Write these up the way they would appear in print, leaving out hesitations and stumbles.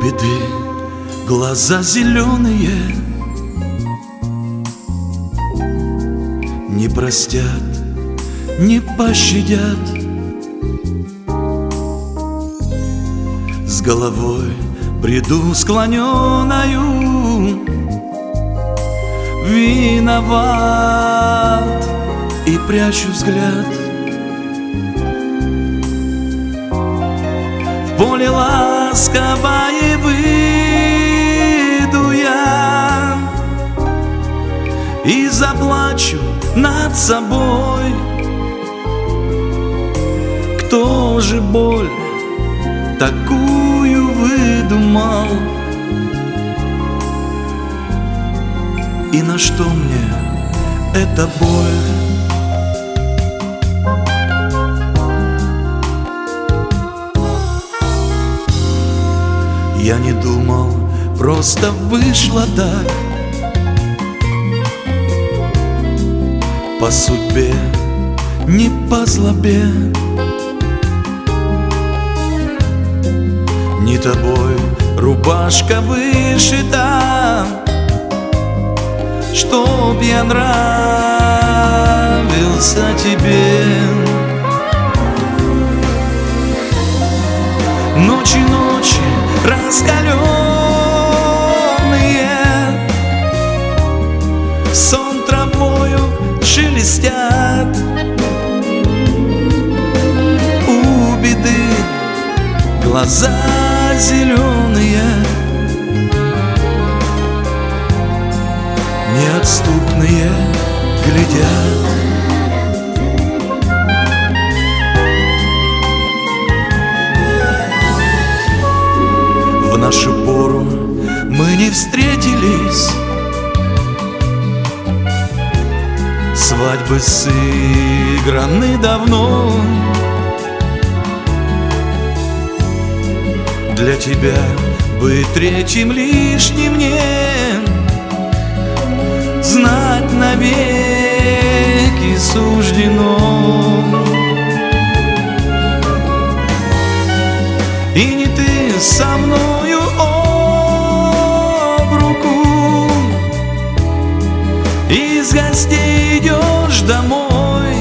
беды глаза зеленые не простят, не пощадят. С головой бреду склоненою, виноват и прячу взгляд. В поле ласковое выйду я и заплачу над собой. Кто же боль такую выдумал? И на что мне эта боль? Я не думал, просто вышло так. По судьбе, не по злобе. Не тобой рубашка вышита, чтоб я нравился тебе. Ночи, ночи раскаленные, сон травою шелестят. У беды глаза зеленые, неотступные глядят. В нашу пору мы не встретились, свадьбы сыграны давно. Для тебя быть третьим лишним мне, знать навеки суждено. И не ты со мною об руку из гостей идешь домой,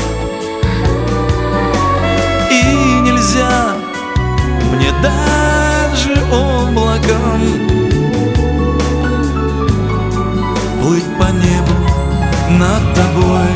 и нельзя мне даже облаком плыть по небу над тобой.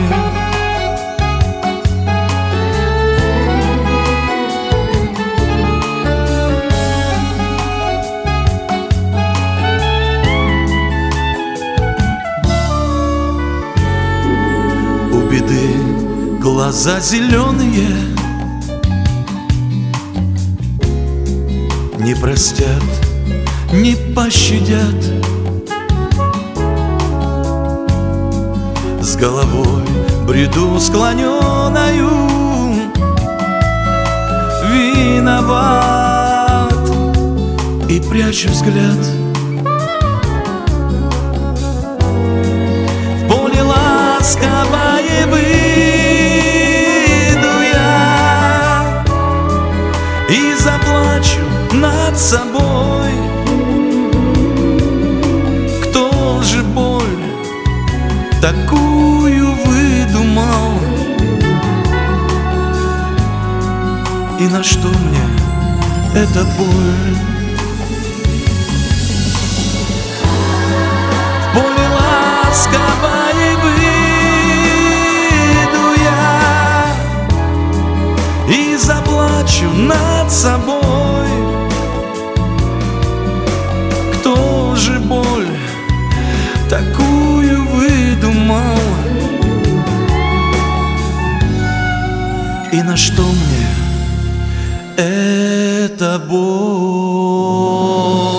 У беды глаза зеленые не простят, не пощадят. С головой бреду склоненою, виноват и прячу взгляд. В поле ласковое выйду я и заплачу над собой. Кто же боль такую выдумал? И на что мне эта боль? В поле ласковое выйду я и заплачу над собой. Кто же боль такую выдумал? И на что мне эта боль?